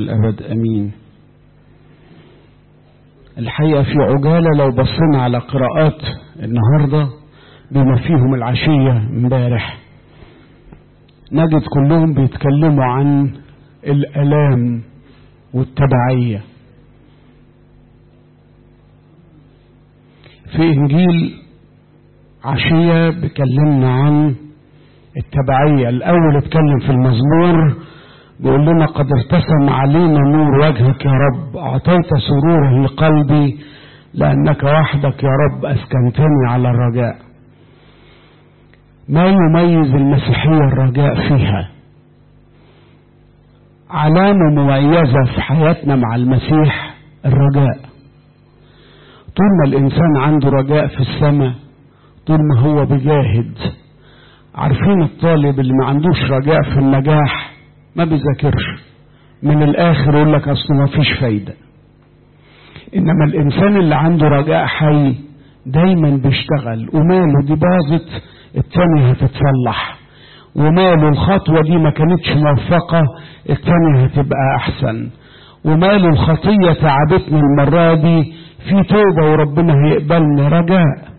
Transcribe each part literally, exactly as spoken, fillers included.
الأبد أمين. الحقيقة في عجالة لو بصينا على قراءات النهاردة بما فيهم العشية امبارح نجد كلهم بيتكلموا عن الآلام والتبعية. في إنجيل عشية بيكلمنا عن التبعية. الأول اتكلم في المزمور بيقول لنا قد ارتسم علينا نور وجهك يا رب، أعطيت سرورا لقلبي لأنك وحدك يا رب أسكنتني على الرجاء. ما يميز المسيحية الرجاء فيها؟ علامة مميزة في حياتنا مع المسيح الرجاء. طول ما الإنسان عنده رجاء في السماء طول ما هو بيجاهد. عارفين الطالب اللي ما عندوش رجاء في النجاح ما بيذاكرش، من الآخر يقول لك أصله ما فيش فايدة. إنما الإنسان اللي عنده رجاء حي دايما بيشتغل، وماله دي باظت التانية هتتصلح، وماله الخطوة دي ما كانتش موفقة التانية هتبقى أحسن، وماله الخطية تعبتني المرة دي في توبة وربنا هيقبلني. رجاء.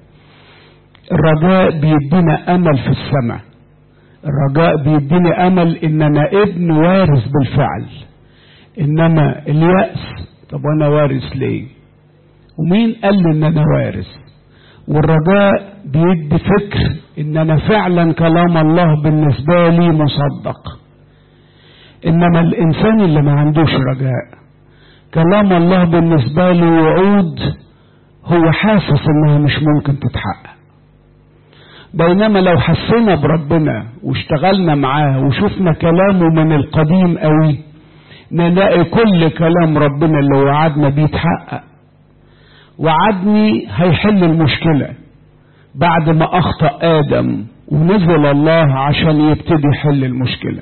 الرجاء بيدينا أمل في السماء. الرجاء بيديني أمل إن أنا ابن وارث بالفعل. إنما اليأس، طب أنا وارث ليه؟ ومين قال لي إن أنا وارث؟ والرجاء بيدي فكر إن أنا فعلا كلام الله بالنسبة لي مصدق. إنما الإنسان اللي ما عندوش رجاء كلام الله بالنسبة له وعود هو حاسس إنها مش ممكن تتحقق. بينما لو حسينا بربنا واشتغلنا معاه وشفنا كلامه من القديم قوي نلاقي كل كلام ربنا اللي وعدنا بيتحقق. وعدني هيحل المشكلة بعد ما أخطأ آدم ونزل الله عشان يبتدي يحل المشكلة.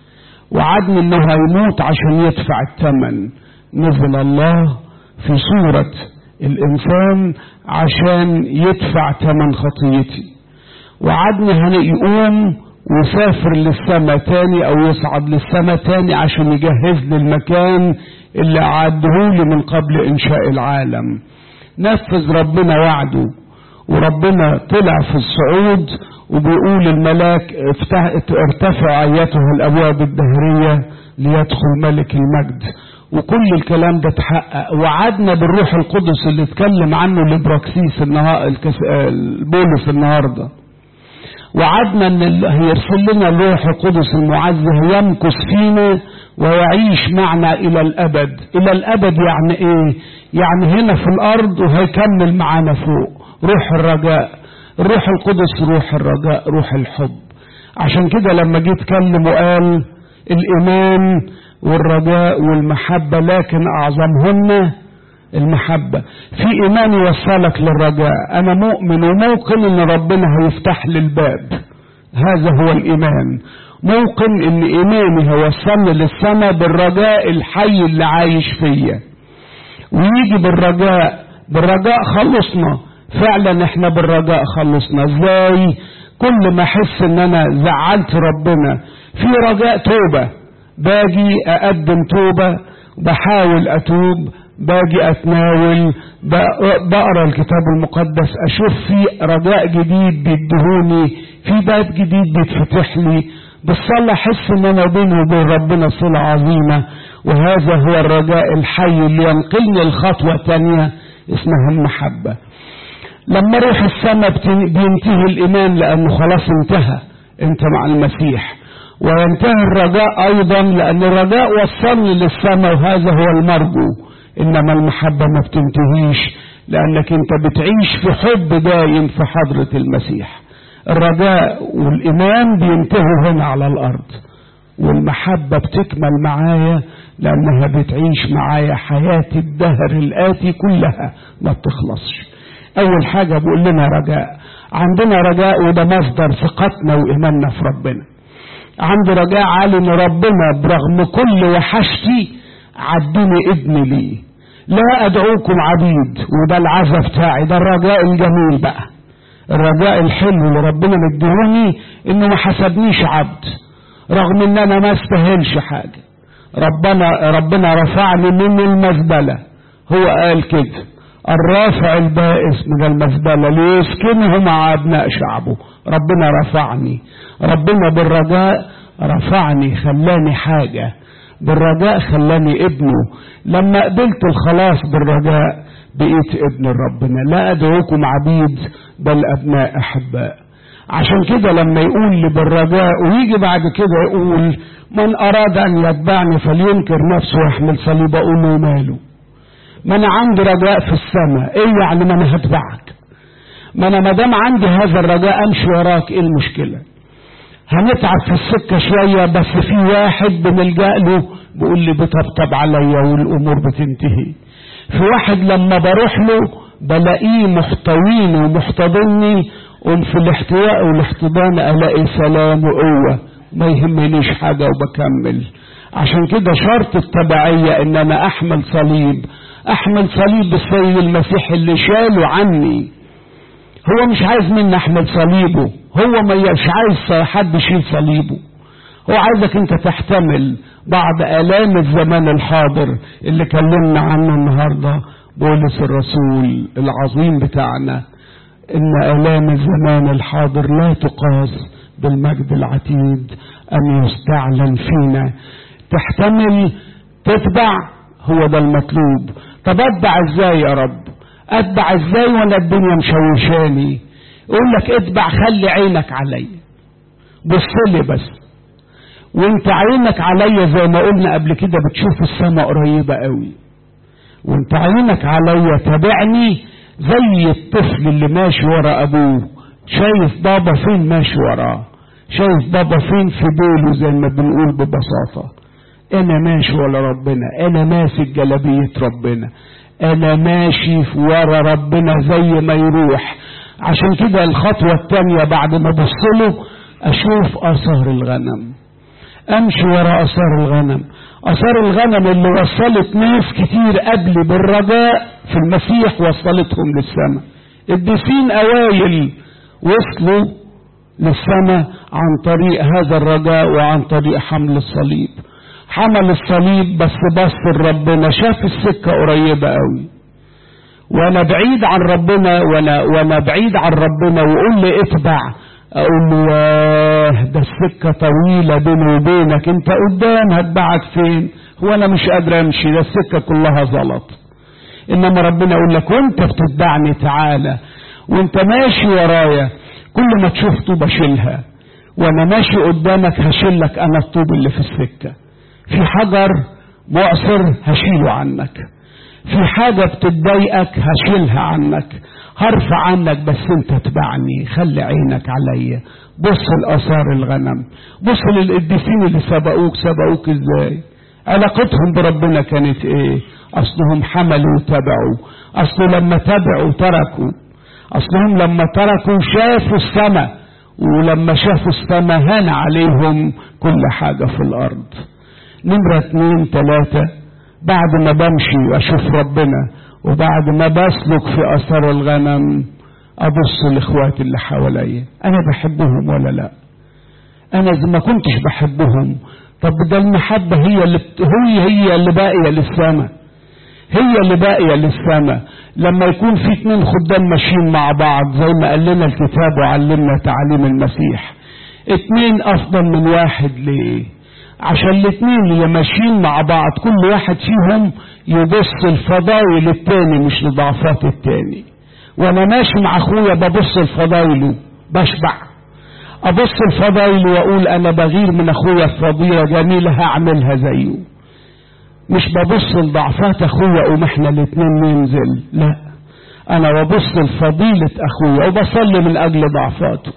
وعدني إنه هيموت عشان يدفع الثمن، نزل الله في صورة الإنسان عشان يدفع ثمن خطيتي. وعدني هنقوم ويسافر للسماء تاني او يصعد للسماء تاني عشان يجهز لي المكان اللي عدهولي من قبل انشاء العالم. نفذ ربنا وعده، وربنا طلع في الصعود وبيقول الملاك ارتفع ايتها الابواب الدهرية ليدخل ملك المجد. وكل الكلام ده اتحقق. وعدنا بالروح القدس اللي اتكلم عنه لبراكسيس النهار بولس النهارده. وعدنا ان هيرسل لنا الروح القدس المعزه يمكث فينا ويعيش معنا الى الابد. الى الابد يعني ايه؟ يعني هنا في الارض وهيكمل معانا فوق. روح الرجاء، الروح القدس روح الرجاء، روح الحب. عشان كده لما جه اتكلم وقال الايمان والرجاء والمحبه لكن اعظمهن المحبة. في إيمان يوصلك للرجاء. أنا مؤمن وموقن إن ربنا هيفتح لي الباب. هذا هو الإيمان. موقن إن إيماني هيوصلني للسماء بالرجاء الحي اللي عايش فيا. ويجي بالرجاء. بالرجاء خلصنا. فعلا احنا بالرجاء خلصنا. ازاي؟ كل ما احس ان انا زعلت ربنا في رجاء توبة باجي اقدم توبة، بحاول اتوب، باجي اتناول، بقرا الكتاب المقدس، اشوف في رجاء جديد بيدهوني، في باب جديد بيتفتح لي، بالصلاة احس ان انا بيني وبين ربنا صلة عظيمة. وهذا هو الرجاء الحي اللي ينقلني الخطوة تانية اسمها المحبة. لما اروح السماء بينتهي الايمان لانه خلاص انتهى، انت مع المسيح. وينتهي الرجاء ايضا لان الرجاء وصلني للسماء وهذا هو المرجو. انما المحبة ما بتنتهيش لانك انت بتعيش في حب دايم في حضرة المسيح. الرجاء والايمان بينتهوا هنا على الارض، والمحبة بتكمل معايا لانها بتعيش معايا حياة الدهر الاتي كلها ما بتخلصش. اول حاجة بقول لنا رجاء. عندنا رجاء وده مصدر ثقتنا وايماننا في ربنا. عندي رجاء عالي ان ربنا برغم كل وحشتي عدني ابن لي، لا ادعوكم عبيد. وده العزة بتاعي، ده الرجاء الجميل بقى. الرجاء الحلو اللي ربنا مديهوني انه ما حسبنيش عبد رغم ان انا ما استاهلش حاجة، ربنا ربنا رفعني من المزبلة، هو قال كده: الرافع البائس من المزبلة ليسكنه مع أبناء شعبه. ربنا رفعني، ربنا بالرجاء رفعني، خلاني حاجة، بالرجاء خلاني ابنه. لما قبلت الخلاص بالرجاء بقيت ابن ربنا. لا أدعوكم عبيد بل أبناء أحباء. عشان كده لما يقول لي بالرجاء ويجي بعد كده يقول: من أراد أن يتبعني فلينكر نفسه ويحمل صليبه، أقول له ماله؟ ما أنا عندي رجاء في السماء، إيه يعني ما أنا هتبعك؟ ما أنا مادام عندي هذا الرجاء أمشي وراك، إيه المشكلة؟ هنتعب في السكة شوية، بس في واحد بنلجأ له بيقول لي بطبطب عليا والأمور بتنتهي. في واحد لما بروح له بلاقيه محتويني ومحتضني، قم في الاحتواء والاحتضان ألاقي سلام وقوة، ما يهمنيش حاجة وبكمل. عشان كده شرط التبعية ان انا احمل صليب، احمل صليب السيد المسيح اللي شاله عني. هو مش عايز مني احمل صليبه، هو ما مش عايز حد يشيل صليبه، هو عايزك انت تحتمل بعض آلام الزمان الحاضر اللي كلمنا عنه النهاردة بولس الرسول العظيم بتاعنا، ان آلام الزمان الحاضر لا تقاس بالمجد العتيد ان يستعلن فينا. تحتمل، تتبع، هو ده المطلوب. طب اتبع ازاي يا رب؟ اتبع ازاي وانا الدنيا مشوشاني؟ يقول لك اتبع، خلي عينك عليا، بص لي بس، وانت عينك عليا زي ما قلنا قبل كده بتشوف السماء قريبة قوي، وانت عينك عليا تابعني زي الطفل اللي ماشي ورا ابوه، شايف بابا فين ماشي وراه، شايف بابا فين في بيله، زي ما بنقول ببساطة. انا ماشي ورا ربنا، انا ماسك جلابية ربنا، انا ماشي ورا ربنا زي ما يروح. عشان كده الخطوة التانية بعد ما بصله اشوف اثار الغنم، امشي ورا اثار الغنم. اثار الغنم اللي وصلت ناس كتير قبلي بالرجاء في المسيح وصلتهم للسماء. الدفين اوائل وصلوا للسماء عن طريق هذا الرجاء وعن طريق حمل الصليب. حمل الصليب بس بص لربنا، شاف السكة قريبة قوي، وانا بعيد عن ربنا، وانا وانا بعيد عن ربنا وقول لي اتبع، اقول له ياه ده السكة طويلة بيني وبينك، انت قدام هتبعك فين؟ هو انا مش قادر امشي، ده السكة كلها زلط. انما ربنا يقول لك وانت بتتبعني تعالى، وانت ماشي ورايا كل ما تشوف طوبة شيلها، وانا ماشي قدامك هشيلك انا الطوب اللي في السكة. في حجر معصر هشيله عنك، في حاجة بتضايقك هشيلها عنك، هرفع عنك، بس انت تبعني، خلي عينك عليا. بص لآثار الغنم، بص للقديسين اللي سبقوك، سبقوك ازاي؟ علاقتهم بربنا كانت ايه؟ اصلهم حملوا وتبعوا، اصل لما تبعوا تركوا، اصلهم لما تركوا شافوا السماء، ولما شافوا السماء هان عليهم كل حاجة في الارض. نمرة اتنين تلاتة، بعد ما بمشي واشوف ربنا وبعد ما بسلك في اثار الغنم ابص لاخواتي اللي حواليا، انا بحبهم ولا لا؟ انا اذا ما كنتش بحبهم، طب ده المحبة هي اللي بت... هي هي اللي باقية للسماء، هي اللي باقية للسماء. لما يكون في اتنين خدام ماشيين مع بعض زي ما قال لنا الكتاب وعلمنا تعاليم المسيح، اتنين افضل من واحد. ليه؟ عشان الاتنين اللي ماشيين مع بعض كل واحد فيهم يبص الفضائل التاني مش لضعفات التاني. وانا ماشي مع اخويا ببص الفضائله بشبع، ابص الفضائل واقول انا بغير من اخويا فضيلة جميلة هعملها زيه، مش ببص لضعفات اخويا وما احنا الاتنين ننزل، لا، انا ببص لفضيلة اخويا وبصلي من اجل ضعفاته،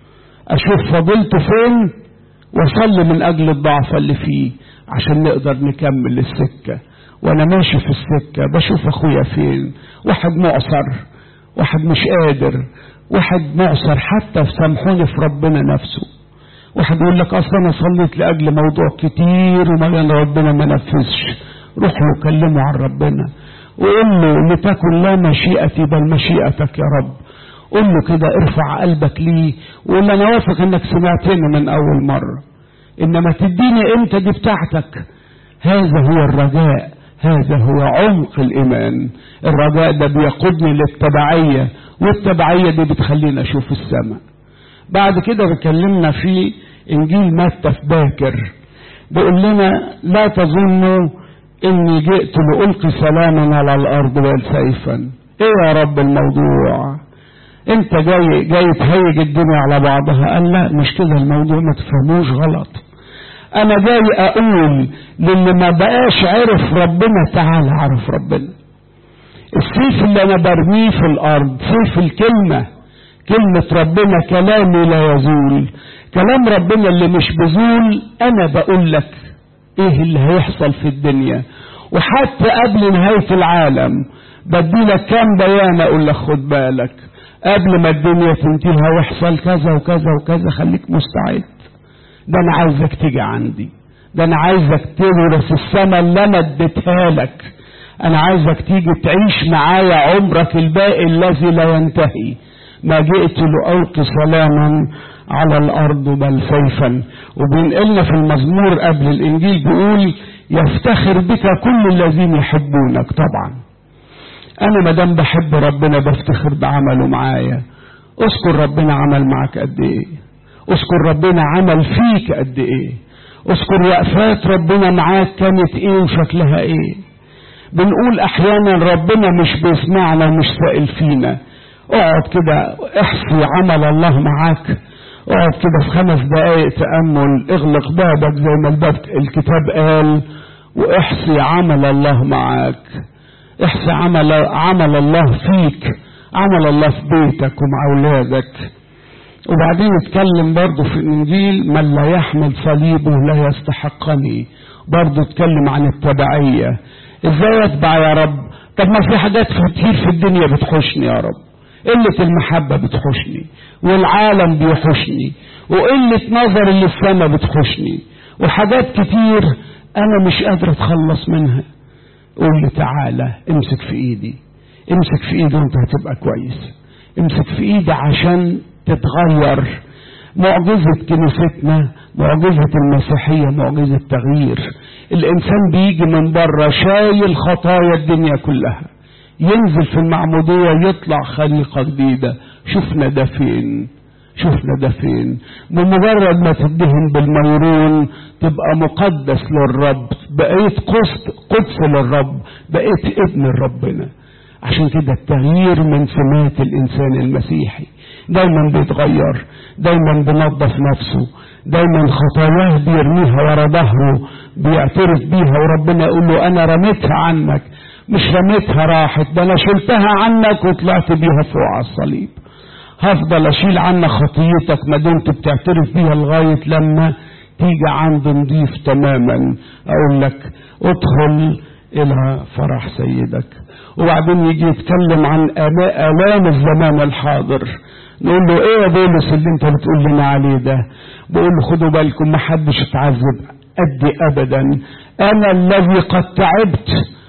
اشوف فضيلته فين وصلي من اجل الضعف اللي فيه عشان نقدر نكمل السكة. وانا ماشي في السكة بشوف اخويا فين، واحد معصر، واحد مش قادر، واحد معصر حتى في سامحوني في ربنا نفسه، واحد يقول لك اصلا انا صليت لاجل موضوع كتير وما ربنا ما نفذش، روح له كلمه عن ربنا وقول له لتكن لا مشيئتي بل مشيئتك يا رب. قول له كده، ارفع قلبك ليه وقول له انا واثق انك سمعتني من اول مرة، انما تديني امتى دي بتاعتك، هذا هو الرجاء، هذا هو عمق الإيمان. الرجاء ده بيقودني للتبعية، والتبعية دي بتخلينا أشوف السماء. بعد كده بكلمنا في إنجيل متى في باكر، بيقول لنا لا تظنوا إني جئت لألقي سلاما على الأرض بل سيفا. إيه يا رب الموضوع؟ أنت جاي جاي تهيج الدنيا على بعضها؟ قال لا، مش كده الموضوع، ما تفهموش غلط. أنا جاي أقول للي ما بقاش عرف ربنا تعالى عرف ربنا. السيف اللي أنا برميه في الأرض سيف الكلمة، كلمة ربنا كلامي لا يزول، كلام ربنا اللي مش بزول. أنا بقول لك إيه اللي هيحصل في الدنيا، وحتى قبل نهاية العالم بدي لك كام بيان أقول لك خد بالك قبل ما الدنيا تنتهي ويحصل كذا وكذا وكذا، خليك مستعد. ده أنا عايزك تيجي عندي، ده أنا عايزك تورث السماء اللي أنا اديتها لك، أنا عايزك تيجي تعيش معايا عمرك الباقي الذي لا ينتهي. ما جئت لألقي سلاما على الأرض بل سيفا. وبينقلنا في المزمور قبل الإنجيل بيقول يفتخر بك كل الذين يحبونك. طبعا أنا مدام بحب ربنا بفتخر بعمله معايا. اذكر ربنا عمل معك قد إيه، اذكر ربنا عمل فيك قد إيه، اذكر وقفات ربنا معاك كانت إيه وشكلها إيه. بنقول أحيانا ربنا مش بيسمعنا ومش سائل فينا. اقعد كده احصي عمل الله معاك، اقعد كده في خمس دقايق تأمل، اغلق بابك زي ما الباب الكتاب قال، واحصي عمل الله معاك، احصي عمل عمل الله فيك، عمل الله في بيتك ومع اولادك. وبعدين اتكلم برضه في الانجيل من لا يحمل صليبه لا يستحقني، برضه اتكلم عن التبعية. ازاي اتبع يا رب؟ طب ما في حاجات كتير في الدنيا بتحوشني يا رب، قلة المحبة بتحوشني، والعالم بيحوشني، وقلة نظر للسماء بتحوشني، وحاجات كتير انا مش قادر اتخلص منها. قول لي تعالى امسك في ايدي، امسك في ايدي وانت هتبقى كويس، امسك في ايدي عشان تتغير. معجزة كنيستنا، معجزة المسيحية، معجزة تغيير. الانسان بيجي من بره شايل خطايا الدنيا كلها، ينزل في المعمودية يطلع خليقة جديدة. شفنا ده فين؟ شفنا ده فين؟ بمجرد ما تدهن بالميرون تبقى مقدس للرب، بقيت قدس للرب، بقيت ابن ربنا. عشان كده التغيير من سمات الإنسان المسيحي، دايما بيتغير، دايما بينظف نفسه، دايما خطاياه بيرميها ورا ظهره، بيعترف بيها، وربنا يقول له أنا رميتها عنك، مش رميتها راحت، ده أنا شلتها عنك وطلعت بيها فوق على الصليب. هفضل أشيل عنك خطيتك ما دمت بتعترف بيها لغاية لما تيجي عند نضيف تماما. أقول لك ادخل إلى فرح سيدك. وبعدين يجي يتكلم عن آلام الزمان الحاضر، نقول له ايه يا بولس اللي انت بتقول لنا عليه ده؟ بقول له خدوا بالكم ما حدش اتعذب قدي ابدا، انا الذي قد تعبت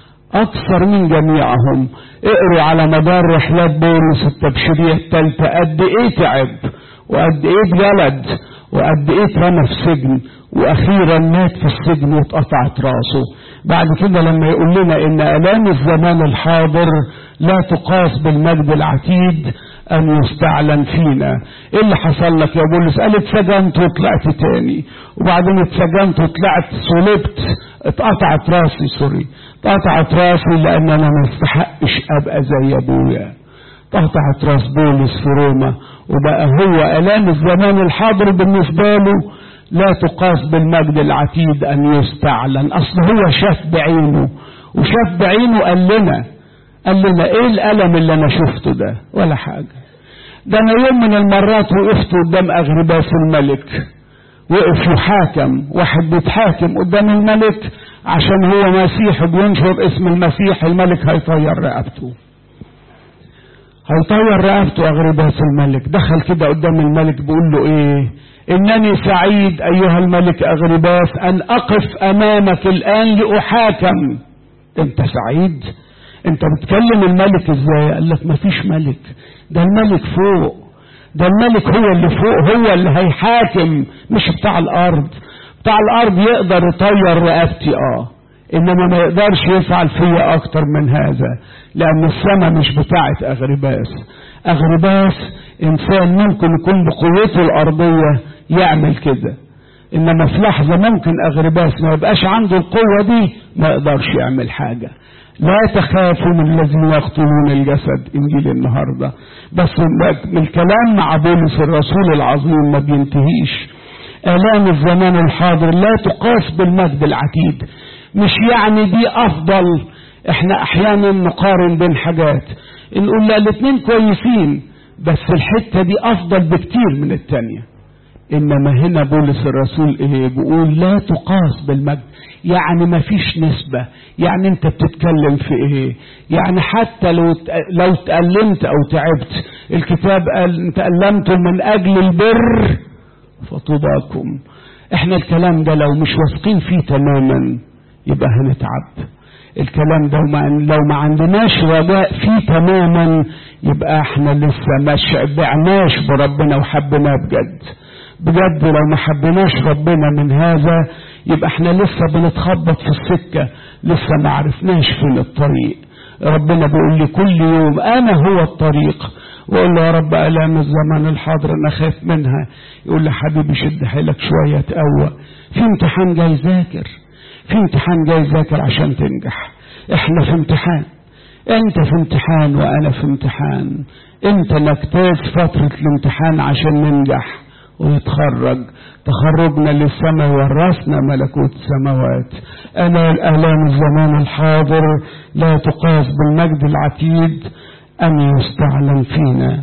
اكثر من جميعهم. اقروا على مدار رحلات بولس التبشيرية الثالثة قد ايه تعب، وقد ايه اتجلد، وقد ايه اترمى في سجن، واخيرا مات في السجن واتقطعت راسه. بعد كده لما يقول لنا ان الام الزمان الحاضر لا تقاس بالمجد العتيد ان يستعلن فينا. ايه اللي حصل لك يا بولس؟ قال اتسجنت وطلعت تاني، وبعدين اتسجنت وطلعت صلبت، اتقطعت راسي، سوري اتقطعت راسي لان انا ما استحقش ابقى زي ابويا. اتقطعت راس بولس في روما، وبقى هو الام الزمان الحاضر بالنسبه له لا تقاس بالمجد العتيد ان يستعلن. اصل هو شاف بعينه، وشاف بعينه قال لنا قال لنا ايه الالم اللي انا شفته ده؟ ولا حاجه. ده انا يوم من المرات وقفت قدام اغرباس الملك، وقف يحاكم، واحد بيتحاكم قدام الملك عشان هو مسيح بينشر اسم المسيح، الملك هيطير رقبته، هيطير رقبته. اغرباس الملك دخل كده قدام الملك بيقول له ايه؟ انني سعيد ايها الملك اغرباس ان اقف امامك الان لاحاكم. انت سعيد؟ انت بتكلم الملك ازاي؟ قال لك مفيش ملك، ده الملك فوق، ده الملك هو اللي فوق، هو اللي هيحاكم، مش بتاع الارض. بتاع الارض يقدر يطير رقبتي اه إنما ما يقدرش يفعل فيا أكتر من هذا، لأن السماء مش بتاعت أغرباس. أغرباس إنسان ممكن يكون بقوته الأرضية يعمل كده، إنما في لحظة ممكن أغرباس ما يبقاش عنده القوة دي ما يقدرش يعمل حاجة. لا تخافوا من الذين يقتلون الجسد، إنجيل النهاردة. بس من الكلام مع بولس الرسول العظيم ما بينتهيش. آلام الزمان الحاضر لا تقاس بالمجد العتيد. مش يعني دي أفضل، احنا أحيانا نقارن بين حاجات نقول لا الاتنين كويسين، بس الحتة دي أفضل بكتير من التانية. إنما هنا بولس الرسول إيه بيقول؟ لا تقاس بالمجد، يعني ما فيش نسبة. يعني انت بتتكلم في ايه؟ يعني حتى لو لو تألمت او تعبت، الكتاب قال ان تألمتم من اجل البر فطوباكم. احنا الكلام ده لو مش واثقين فيه تماما يبقى هنتعب. الكلام ده لو ما عندناش رجاء فيه تماما يبقى احنا لسه ما شبعناش بربنا وحبناه بجد. بجد لو ما حبناش ربنا من هذا يبقى احنا لسه بنتخبط في السكة، لسه ما عرفناش فين الطريق. ربنا بيقول لي كل يوم انا هو الطريق، واقول له يا رب آلام الزمان الحاضر انا خايف منها. يقول لي حبيبي شد حيلك شوية تقوى، في امتحان جاي ذاكر، في امتحان جاي ذاكر عشان تنجح. احنا في امتحان، انت في امتحان وانا في امتحان. انت نجتاز فترة الامتحان عشان ننجح ويتخرج. تخرجنا للسماء ورثنا ملكوت السماوات. أنا الآلام الزمان الحاضر لا تقاس بالمجد العتيد أن يستعلن فينا،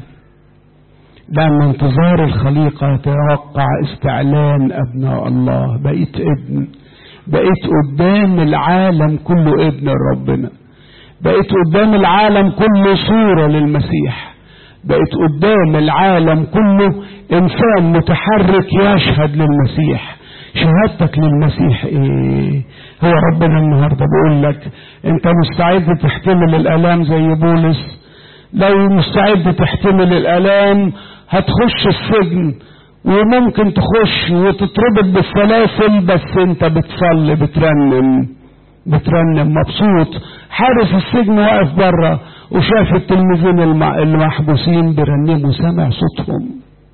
لأن انتظار الخليقة يتوقع استعلان أبناء الله. بقيت ابن، بقيت قدام العالم كله ابن ربنا، بقيت قدام العالم كله صورة للمسيح، بقيت قدام العالم كله إنسان متحرك يشهد للمسيح. شهادتك للمسيح إيه؟ هو ربنا النهاردة بيقول لك أنت مستعد تحتمل الآلام زي بولس؟ لو مستعد تحتمل الآلام هتخش السجن، وممكن تخش وتتربط بالسلاسل، بس أنت بتصلي بترنم بترنم مبسوط. حارس السجن واقف بره وشاف التلميذين المحبوسين بيرنموا، سامع صوتهم،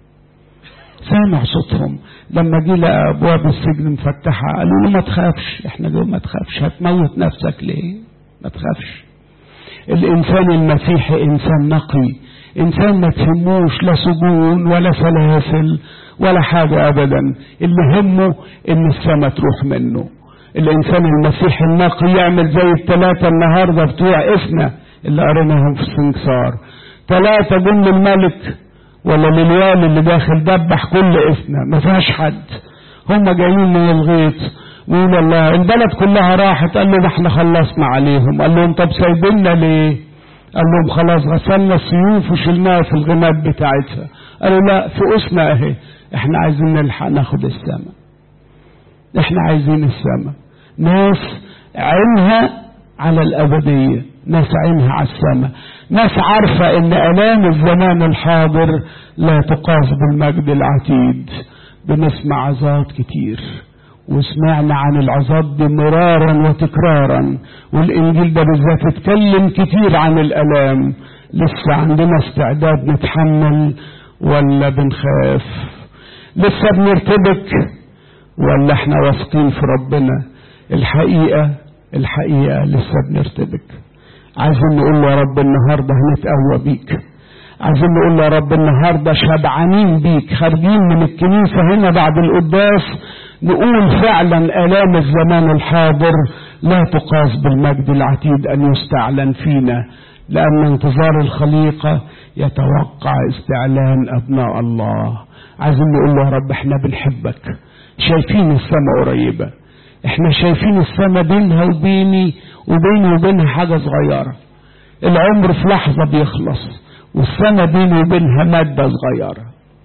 سامع صوتهم. لما جه لقى ابواب السجن مفتحه قالوا له ما تخافش، احنا جوه ما تخافش، هتموت نفسك ليه؟ ما تخافش. الانسان المسيحي انسان نقي، انسان ما تهموش لا سجون ولا سلاسل ولا حاجه ابدا، اللي همه ان السما تروح منه. الانسان المسيحي النقي يعمل زي الثلاثه النهارده بتوع اسنا اللي قريناهم في السنكسار. ثلاثه جم للملك ولا للوالي اللي داخل دبح كل اسنا، ما فيهاش حد، هم جايين من الغيط ويقول الله البلد كلها راحت. قال له احنا خلصنا عليهم. قال لهم طب سايبيننا ليه؟ قال لهم خلاص غسلنا السيوف وشلناها في الغماد بتاعتها. قالوا لا في اسنا اهي، احنا عايزين نلحق ناخد السماء، احنا عايزين السماء. ناس عينها على الأبدية، ناس عينها على السماء، ناس عارفة ان آلام الزمان الحاضر لا تقاس بالمجد العتيد. بنسمع عظات كتير وسمعنا عن العظات دي مرارا وتكرارا، والإنجيل ده بالذات اتكلم كتير عن الآلام. لسه عندنا استعداد نتحمل ولا بنخاف؟ لسه بنرتبك ولا احنا واثقين في ربنا؟ الحقيقة الحقيقة لسه بنرتبك. عايزين نقول له يا رب النهاردة هنتقوى بيك، عايزين نقول له يا رب النهاردة شبعانين بيك، خارجين من الكنيسة هنا بعد القداس نقول فعلا آلام الزمان الحاضر لا تقاس بالمجد العتيد أن يستعلن فينا، لأن انتظار الخليقة يتوقع استعلان أبناء الله. عايزين نقول له يا رب احنا بنحبك، شايفين السماء قريبة، احنا شايفين السماء بينها وبيني وبيني وبينها حاجة صغيرة. العمر في لحظة بيخلص، والسماء بيني وبينها مادة صغيرة.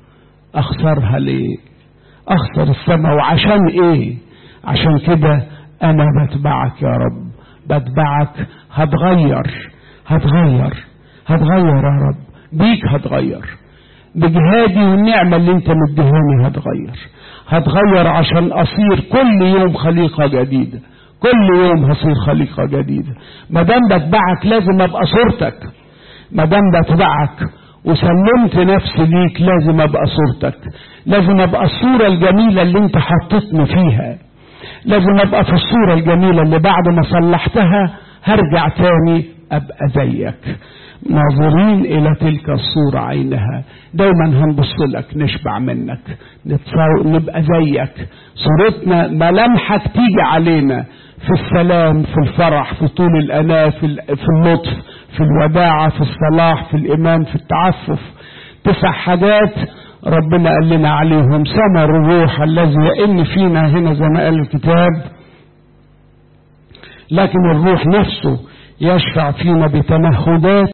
اخسرها ليه؟ اخسر السماء وعشان ايه؟ عشان كده انا بتبعك يا رب، بتبعك. هتغير هتغير هتغير يا رب، بيك هتغير، بجهادي والنعمة اللي انت مديهاني هتغير هتغير عشان اصير كل يوم خليقة جديدة، كل يوم هصير خليقة جديدة. ما دام بتبعك لازم ابقى صورتك، ما دام بتبعك وسلمت نفسي ليك لازم ابقى صورتك، لازم ابقى الصورة الجميلة اللي انت حطيتني فيها، لازم ابقى في الصورة الجميلة اللي بعد ما صلحتها هرجع تاني ابقى زيك. ناظرين الى تلك الصورة عينها، دايما هنبص لك نشبع منك نبقى زيك. صورتنا ملامحك تيجي علينا في السلام، في الفرح، في طول الأناة، في اللطف، في الوداعة، في الصلاح، في الإيمان، في التعفف. تسع حاجات ربنا قال لنا عليهم: ثمر الروح الذي يئن فينا، هنا زي ما قال الكتاب، لكن الروح نفسه يشفع فينا بتنهدات